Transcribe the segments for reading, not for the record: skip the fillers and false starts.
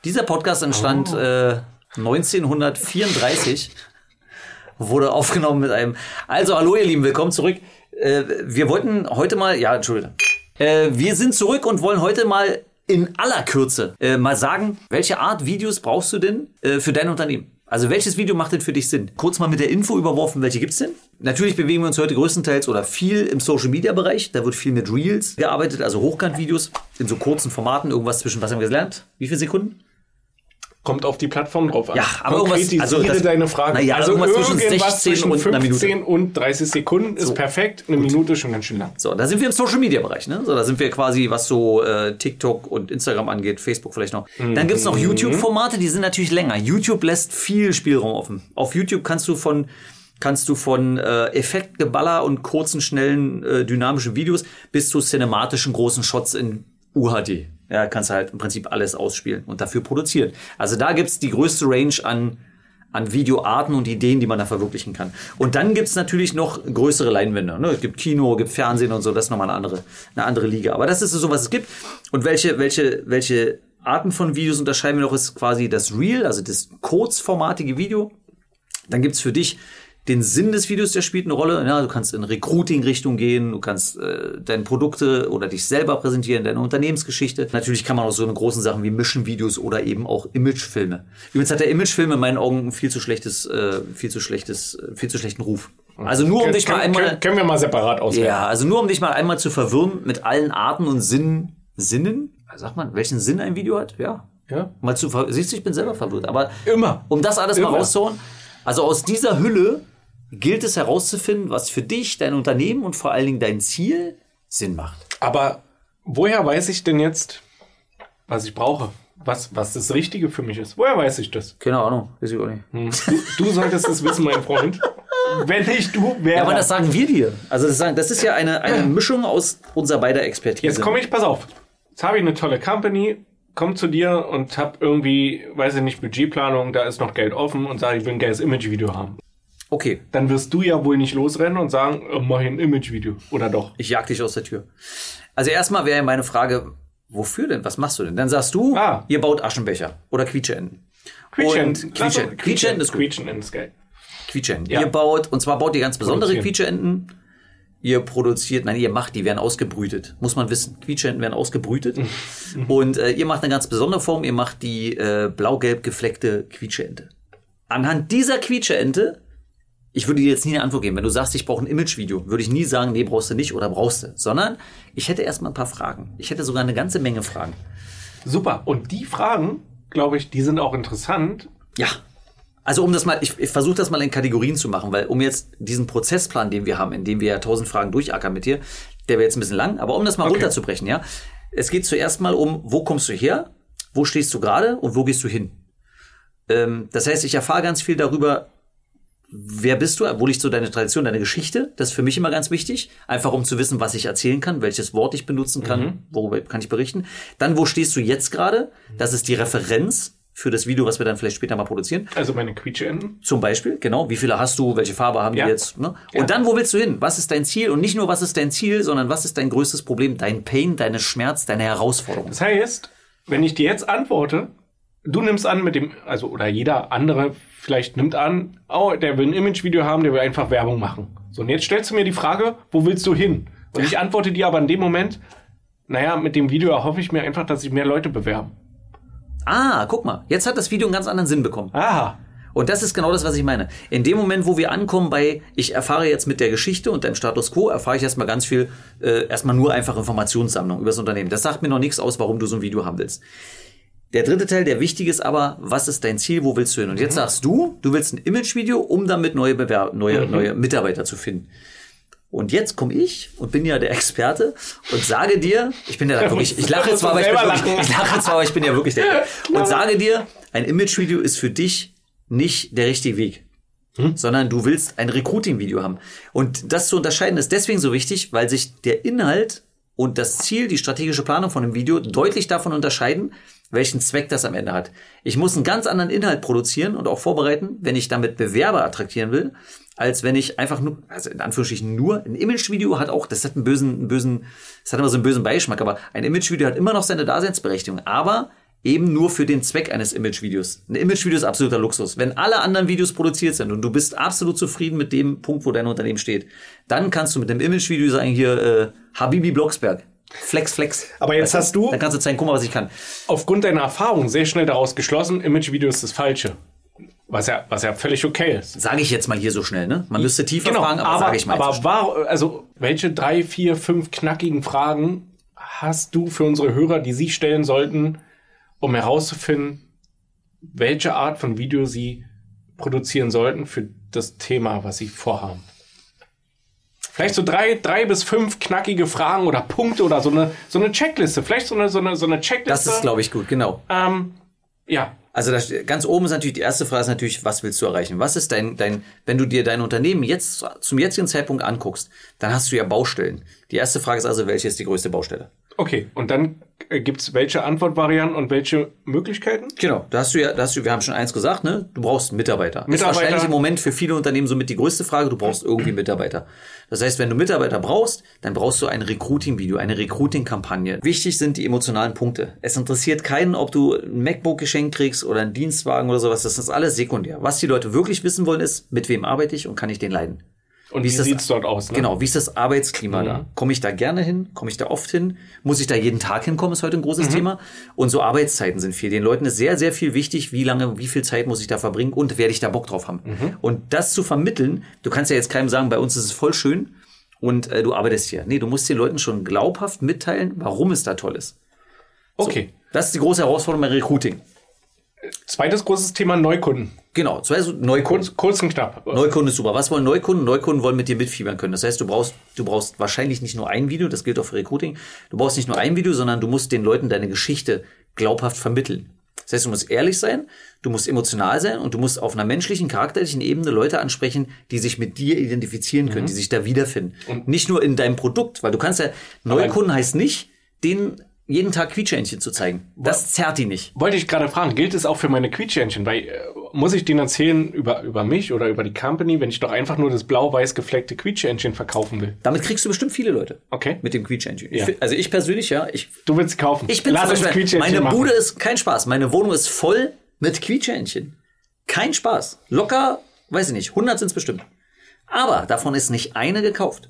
Dieser Podcast entstand 1934, wurde aufgenommen mit einem... Also, hallo ihr Lieben, willkommen zurück. Wir wollten heute mal... Ja, Entschuldigung. Wir sind zurück und wollen heute mal in aller Kürze mal sagen, welche Art Videos brauchst du denn für dein Unternehmen? Also welches Video macht denn für dich Sinn? Kurz mal mit der Info überworfen, welche gibt's denn? Natürlich bewegen wir uns heute größtenteils oder viel im Social-Media-Bereich. Da wird viel mit Reels gearbeitet, also Hochkant-Videos in so kurzen Formaten. Irgendwas zwischen, was haben wir gelernt? Wie viele Sekunden? Kommt auf die Plattform drauf an. Ja, aber irgendwas, also deine Frage. Naja, also irgendwas zwischen 15 einer Minute. und 30 Sekunden ist perfekt. Eine Minute ist schon ganz schön lang. So, da sind wir im Social-Media-Bereich. Ne? So, da sind wir quasi, was so TikTok und Instagram angeht, Facebook vielleicht noch. Dann gibt's noch YouTube-Formate, die sind natürlich länger. YouTube lässt viel Spielraum offen. Auf YouTube kannst du von Effektgeballer und kurzen, schnellen, dynamischen Videos bis zu cinematischen großen Shots in UHD. Ja, kannst du halt im Prinzip alles ausspielen und dafür produzieren. Also da gibt's die größte Range an Videoarten und Ideen, die man da verwirklichen kann. Und dann gibt's natürlich noch größere Leinwände. Ne? Es gibt Kino, gibt Fernsehen und so, das ist nochmal eine andere Liga. Aber das ist so, was es gibt. Und welche Arten von Videos unterscheiden wir noch, ist quasi das Reel, also das kurzformatige Video. Dann gibt's für dich den Sinn des Videos, der spielt eine Rolle. Ja, du kannst in Recruiting-Richtung gehen, du kannst deine Produkte oder dich selber präsentieren, deine Unternehmensgeschichte. Natürlich kann man auch so eine großen Sachen wie Mission-Videos oder eben auch Imagefilme. Übrigens hat der Imagefilm in meinen Augen einen viel zu schlechten Ruf. Also nur um dich mal einmal... Können wir mal separat auswählen. Ja, also nur um dich mal einmal zu verwirren mit allen Arten und Sinnen. Sagt man, welchen Sinn ein Video hat? Ja. Mal siehst du, ich bin selber verwirrt. Aber immer. Um das alles mal rauszuhauen. Also aus dieser Hülle gilt es herauszufinden, was für dich, dein Unternehmen und vor allen Dingen dein Ziel Sinn macht. Aber woher weiß ich denn jetzt, was ich brauche? Was das Richtige für mich ist? Woher weiß ich das? Keine Ahnung, weiß ich auch nicht. Du solltest es wissen, mein Freund. Wenn nicht du, wer? Ja, aber das sagen wir dir. Also das ist ja eine Mischung aus unserer beider Expertise. Jetzt pass auf. Jetzt habe ich eine tolle Company, komm zu dir und hab irgendwie, weiß ich nicht, Budgetplanung, da ist noch Geld offen und sage, ich will ein geiles Image-Video haben. Okay. Dann wirst du ja wohl nicht losrennen und sagen, mach ein Image-Video. Oder doch? Ich jag dich aus der Tür. Also erstmal wäre meine Frage, wofür denn? Was machst du denn? Dann sagst du, ihr baut Aschenbecher oder Quietscheenten. Quietscheenten ist gut. Quietscheenten ist geil. Quietscheenten. Ja. Ihr baut ganz besondere Quietscheenten. Ihr macht, die werden ausgebrütet. Muss man wissen. Quietscheenten werden ausgebrütet. Und ihr macht eine ganz besondere Form. Ihr macht die blau-gelb gefleckte Quietscheente. Anhand dieser Quietscheente, ich würde dir jetzt nie eine Antwort geben. Wenn du sagst, ich brauche ein Imagevideo, würde ich nie sagen, nee, brauchst du nicht oder brauchst du. Sondern ich hätte erstmal ein paar Fragen. Ich hätte sogar eine ganze Menge Fragen. Super. Und die Fragen, glaube ich, die sind auch interessant. Ja. Also ich versuche das mal in Kategorien zu machen, weil um jetzt diesen Prozessplan, den wir haben, in dem wir ja 1000 Fragen durchackern mit dir, der wäre jetzt ein bisschen lang, aber um das mal runterzubrechen, ja. Es geht zuerst mal um, wo kommst du her, wo stehst du gerade und wo gehst du hin? Das heißt, ich erfahre ganz viel darüber, wer bist du, wo liegt so deine Tradition, deine Geschichte? Das ist für mich immer ganz wichtig, einfach um zu wissen, was ich erzählen kann, welches Wort ich benutzen kann, worüber kann ich berichten. Dann, wo stehst du jetzt gerade? Das ist die Referenz für das Video, was wir dann vielleicht später mal produzieren. Also meine Quietscheenten. Zum Beispiel, genau. Wie viele hast du? Welche Farbe haben die jetzt? Ne? Und dann, wo willst du hin? Was ist dein Ziel? Und nicht nur, was ist dein Ziel, sondern was ist dein größtes Problem? Dein Pain, deine Schmerz, deine Herausforderung. Das heißt, wenn ich dir jetzt antworte, du nimmst an oder jeder andere vielleicht nimmt an, der will ein Imagevideo haben, der will einfach Werbung machen. So, und jetzt stellst du mir die Frage, wo willst du hin? Und ich antworte dir aber in dem Moment, mit dem Video erhoffe ich mir einfach, dass sich mehr Leute bewerben. Guck mal, jetzt hat das Video einen ganz anderen Sinn bekommen. Aha. Und das ist genau das, was ich meine. In dem Moment, wo wir ankommen ich erfahre jetzt mit der Geschichte und deinem Status Quo, erfahre ich erstmal ganz viel, erstmal nur einfach Informationssammlung über das Unternehmen. Das sagt mir noch nichts aus, warum du so ein Video haben willst. Der dritte Teil, der wichtig ist aber, was ist dein Ziel, wo willst du hin? Und jetzt sagst du willst ein Imagevideo, um damit neue Mitarbeiter zu finden. Und jetzt komme ich und bin ja der Experte und sage dir, ich lache zwar, aber ich bin ja wirklich der. Und sage dir, ein Imagevideo ist für dich nicht der richtige Weg, sondern du willst ein Recruiting-Video haben. Und das zu unterscheiden ist deswegen so wichtig, weil sich der Inhalt und das Ziel, die strategische Planung von dem Video deutlich davon unterscheiden, welchen Zweck das am Ende hat. Ich muss einen ganz anderen Inhalt produzieren und auch vorbereiten, wenn ich damit Bewerber attraktieren will, als wenn ich einfach nur, also in Anführungsstrichen nur, ein Imagevideo hat auch, das hat das hat immer so einen bösen Beigeschmack, aber ein Imagevideo hat immer noch seine Daseinsberechtigung, aber eben nur für den Zweck eines Imagevideos. Ein Imagevideo ist absoluter Luxus. Wenn alle anderen Videos produziert sind und du bist absolut zufrieden mit dem Punkt, wo dein Unternehmen steht, dann kannst du mit dem Imagevideo sagen, hier, Habibi Blocksberg. Flex. Aber jetzt hast du... Dann kannst du zeigen, guck mal, was ich kann. Aufgrund deiner Erfahrung sehr schnell daraus geschlossen, Imagevideo ist das Falsche. Was ja völlig okay ist. Sage ich jetzt mal hier so schnell, ne? Man müsste tiefer fragen, aber sage ich mal. Aber welche 3, 4, 5 knackigen Fragen hast du für unsere Hörer, die sie stellen sollten, um herauszufinden, welche Art von Video sie produzieren sollten für das Thema, was sie vorhaben? Vielleicht so 3 bis 5 knackige Fragen oder Punkte oder so eine Checkliste. Vielleicht so eine Checkliste. Das ist, glaube ich, gut, genau. Ja. Also ganz oben ist natürlich, die erste Frage ist natürlich, was willst du erreichen? Was ist wenn du dir dein Unternehmen jetzt zum jetzigen Zeitpunkt anguckst, dann hast du ja Baustellen. Die erste Frage ist also, welche ist die größte Baustelle? Okay, und dann gibt's welche Antwortvarianten und welche Möglichkeiten? Genau, wir haben schon eins gesagt, ne? Du brauchst Mitarbeiter. Ist wahrscheinlich im Moment für viele Unternehmen somit die größte Frage, du brauchst irgendwie Mitarbeiter. Das heißt, wenn du Mitarbeiter brauchst, dann brauchst du ein Recruiting-Video, eine Recruiting-Kampagne. Wichtig sind die emotionalen Punkte. Es interessiert keinen, ob du ein MacBook geschenkt kriegst oder einen Dienstwagen oder sowas, das ist alles sekundär. Was die Leute wirklich wissen wollen ist, mit wem arbeite ich und kann ich den leiden? Und wie sieht's dort aus? Ne? Genau, wie ist das Arbeitsklima da? Komme ich da gerne hin? Komme ich da oft hin? Muss ich da jeden Tag hinkommen? Ist heute ein großes Thema. Und so Arbeitszeiten sind viel. Den Leuten ist sehr, sehr viel wichtig, wie viel Zeit muss ich da verbringen und werde ich da Bock drauf haben. Und das zu vermitteln, du kannst ja jetzt keinem sagen, bei uns ist es voll schön und du arbeitest hier. Nee, du musst den Leuten schon glaubhaft mitteilen, warum es da toll ist. Okay. So, das ist die große Herausforderung bei Recruiting. Zweites großes Thema, Neukunden. Genau, Neukunden. Kurz und knapp. Neukunden ist super. Was wollen Neukunden? Neukunden wollen mit dir mitfiebern können. Das heißt, du brauchst wahrscheinlich nicht nur ein Video, das gilt auch für Recruiting. Du brauchst nicht nur ein Video, sondern du musst den Leuten deine Geschichte glaubhaft vermitteln. Das heißt, du musst ehrlich sein, du musst emotional sein und du musst auf einer menschlichen, charakterlichen Ebene Leute ansprechen, die sich mit dir identifizieren können, die sich da wiederfinden. Und nicht nur in deinem Produkt, weil du kannst ja, Neukunden heißt nicht, denen jeden Tag Quietschhähnchen zu zeigen. Das zerrt die nicht. Wollte ich gerade fragen, gilt es auch für meine Quietschhähnchen? Weil muss ich denen erzählen über mich oder über die Company, wenn ich doch einfach nur das blau-weiß gefleckte Quietschhähnchen verkaufen will? Damit kriegst du bestimmt viele Leute. Okay. Mit dem Quietschhähnchen. Ja. Also ich persönlich, ja. Du willst sie kaufen. Ich bin meine Bude ist kein Spaß. Meine Wohnung ist voll mit Quietschhähnchen. Kein Spaß. Locker, weiß ich nicht, 100 sind es bestimmt. Aber davon ist nicht eine gekauft.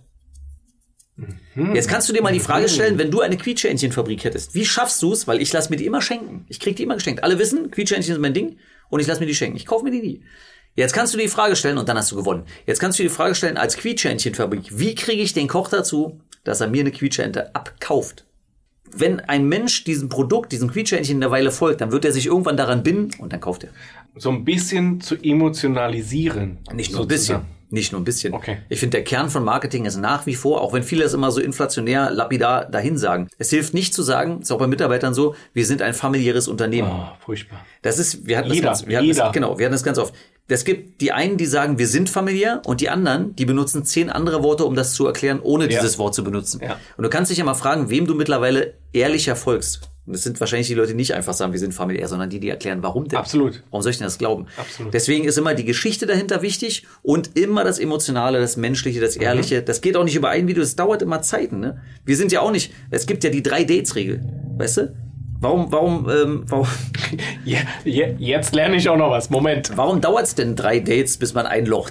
Jetzt kannst du dir mal die Frage stellen, wenn du eine Quietschhähnchenfabrik hättest, wie schaffst du es? Weil ich lasse mir die immer schenken. Ich krieg die immer geschenkt. Alle wissen, Quietschhähnchen sind mein Ding und ich lasse mir die schenken. Ich kaufe mir die nie. Jetzt kannst du die Frage stellen und dann hast du gewonnen. Jetzt kannst du die Frage stellen als Quietschhähnchenfabrik, wie kriege ich den Koch dazu, dass er mir eine Quietschente abkauft? Wenn ein Mensch diesem Produkt, diesem Quietschhähnchen eine Weile folgt, dann wird er sich irgendwann daran binden und dann kauft er. So ein bisschen zu emotionalisieren. Nicht nur ein bisschen. Nicht nur ein bisschen. Okay. Ich finde, der Kern von Marketing ist nach wie vor, auch wenn viele das immer so inflationär, lapidar dahin sagen. Es hilft nicht zu sagen, ist auch bei Mitarbeitern so, wir sind ein familiäres Unternehmen. Oh, furchtbar. Das ist, wir hatten das ganz oft. Es gibt die einen, die sagen, wir sind familiär und die anderen, die benutzen 10 andere Worte, um das zu erklären, ohne dieses Wort zu benutzen. Ja. Und du kannst dich ja mal fragen, wem du mittlerweile ehrlicher folgst. Und das sind wahrscheinlich die Leute, die nicht einfach sagen, wir sind familiär, sondern die erklären, warum denn. Absolut. Warum soll ich denn das glauben? Absolut. Deswegen ist immer die Geschichte dahinter wichtig und immer das Emotionale, das Menschliche, das Ehrliche. Das geht auch nicht über ein Video, das dauert immer Zeiten. Ne? Wir sind ja auch nicht, es gibt ja die 3-Dates-Regel, weißt du? Warum? Ja, jetzt lerne ich auch noch was. Moment. Warum dauert es denn 3 Dates, bis man einlocht?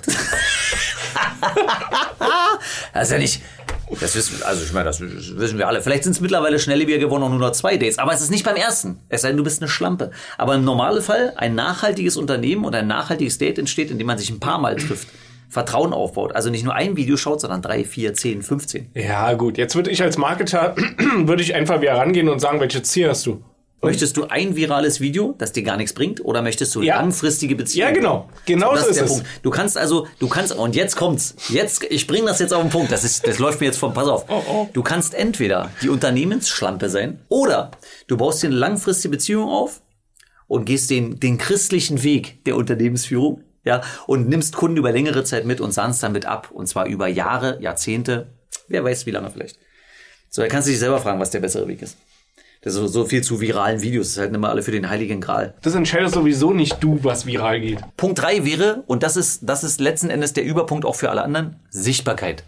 Das ist ja nicht... Das wissen wir alle. Vielleicht sind es mittlerweile schnelllebiger geworden und nur noch 2 Dates. Aber es ist nicht beim ersten. Es sei denn, du bist eine Schlampe. Aber im Normalfall ein nachhaltiges Unternehmen und ein nachhaltiges Date entsteht, indem man sich ein paar Mal trifft. Vertrauen aufbaut. Also nicht nur ein Video schaut, sondern 3, 4, 10, 15. Ja, gut. Jetzt würde ich als Marketer, einfach wieder rangehen und sagen, welche Ziel hast du? Möchtest du ein virales Video, das dir gar nichts bringt, oder möchtest du langfristige Beziehungen? Ja, genau. Genau so ist es. Punkt. Du kannst, und jetzt kommt's. Ich bringe das jetzt auf den Punkt. Das läuft mir jetzt vom, pass auf. Oh. Du kannst entweder die Unternehmensschlampe sein, oder du baust dir eine langfristige Beziehung auf und gehst den christlichen Weg der Unternehmensführung, ja, und nimmst Kunden über längere Zeit mit und sahnst damit ab. Und zwar über Jahre, Jahrzehnte, wer weiß wie lange vielleicht. So, da kannst du dich selber fragen, was der bessere Weg ist. Das ist so viel zu viralen Videos. Das halten immer alle für den heiligen Gral. Das entscheidet sowieso nicht du, was viral geht. Punkt 3 wäre, und das ist letzten Endes der Überpunkt auch für alle anderen, Sichtbarkeit.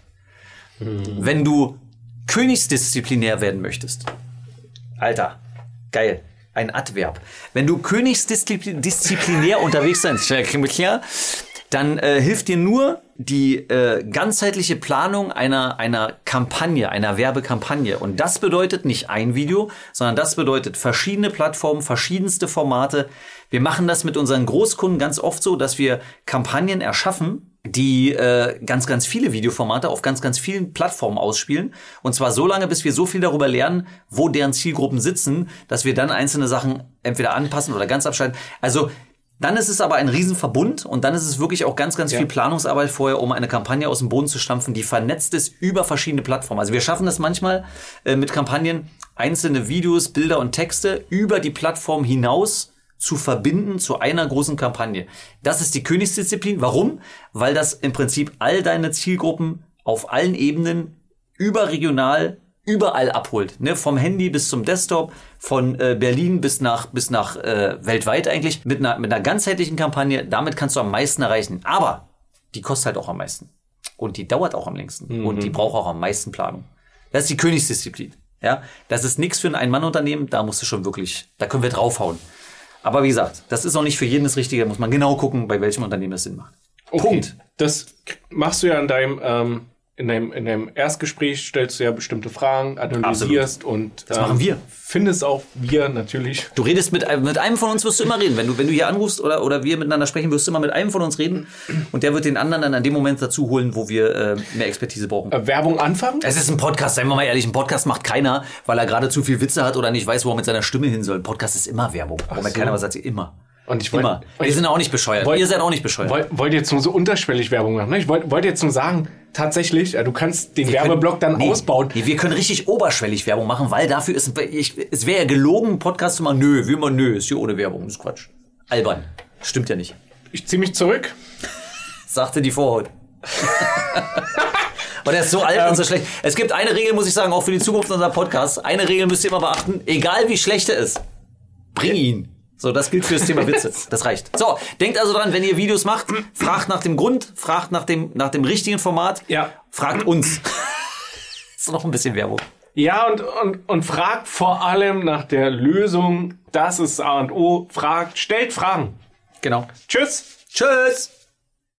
Wenn du königsdisziplinär werden möchtest, Alter, geil. Ein Adverb. Wenn du königsdisziplinär unterwegs bist, dann hilft dir nur die ganzheitliche Planung einer Kampagne, einer Werbekampagne. Und das bedeutet nicht ein Video, sondern das bedeutet verschiedene Plattformen, verschiedenste Formate. Wir machen das mit unseren Großkunden ganz oft so, dass wir Kampagnen erschaffen, die ganz, ganz viele Videoformate auf ganz, ganz vielen Plattformen ausspielen. Und zwar so lange, bis wir so viel darüber lernen, wo deren Zielgruppen sitzen, dass wir dann einzelne Sachen entweder anpassen oder ganz abschalten. Also dann ist es aber ein Riesenverbund und dann ist es wirklich auch ganz, ganz viel Planungsarbeit vorher, um eine Kampagne aus dem Boden zu stampfen, die vernetzt ist über verschiedene Plattformen. Also wir schaffen das manchmal mit Kampagnen, einzelne Videos, Bilder und Texte über die Plattform hinaus zu verbinden zu einer großen Kampagne. Das ist die Königsdisziplin. Warum? Weil das im Prinzip all deine Zielgruppen auf allen Ebenen überregional überall abholt, ne? Vom Handy bis zum Desktop, von Berlin bis nach weltweit eigentlich, mit einer ganzheitlichen Kampagne. Damit kannst du am meisten erreichen. Aber die kostet halt auch am meisten. Und die dauert auch am längsten. Und die braucht auch am meisten Planung. Das ist die Königsdisziplin. Ja? Das ist nichts für ein Ein-Mann-Unternehmen. Da musst du schon wirklich, da können wir draufhauen. Aber wie gesagt, das ist auch nicht für jeden das Richtige. Da muss man genau gucken, bei welchem Unternehmen das Sinn macht. Okay. Punkt. Das machst du ja in deinem Erstgespräch, stellst du ja bestimmte Fragen, analysierst und das machen wir. Findest auch wir natürlich. Du redest mit einem von uns, wirst du immer reden. Wenn du hier anrufst oder wir miteinander sprechen, wirst du immer mit einem von uns reden und der wird den anderen dann an dem Moment dazu holen, wo wir mehr Expertise brauchen. Werbung anfangen? Es ist ein Podcast, seien wir mal ehrlich, ein Podcast macht keiner, weil er gerade zu viel Witze hat oder nicht weiß, wo er mit seiner Stimme hin soll. Ein Podcast ist immer Werbung. Wobei keiner was sagt, immer. Und ich immer. Wir sind auch nicht bescheuert. Ihr seid auch nicht bescheuert. Wollt jetzt nur so unterschwellig Werbung machen. Ne? Ich wollte jetzt nur sagen, tatsächlich, du kannst den Werbeblock dann ausbauen. Nee, wir können richtig oberschwellig Werbung machen, weil dafür es wäre ja gelogen, ein Podcast zu machen. Nö, ist hier ohne Werbung. Das ist Quatsch. Albern. Stimmt ja nicht. Ich ziehe mich zurück. Sagte die Vorhaut. Und er ist so alt und so schlecht. Es gibt eine Regel, muss ich sagen, auch für die Zukunft unserer Podcasts. Eine Regel müsst ihr immer beachten. Egal wie schlecht er ist, bring ihn. So, das gilt für das Thema Witze. Das reicht. So, denkt also dran, wenn ihr Videos macht, fragt nach dem Grund, fragt nach dem richtigen Format. Ja. Fragt uns. Ist noch ein bisschen Werbung. Ja, und fragt vor allem nach der Lösung. Das ist A und O. Stellt Fragen. Genau. Tschüss. Tschüss.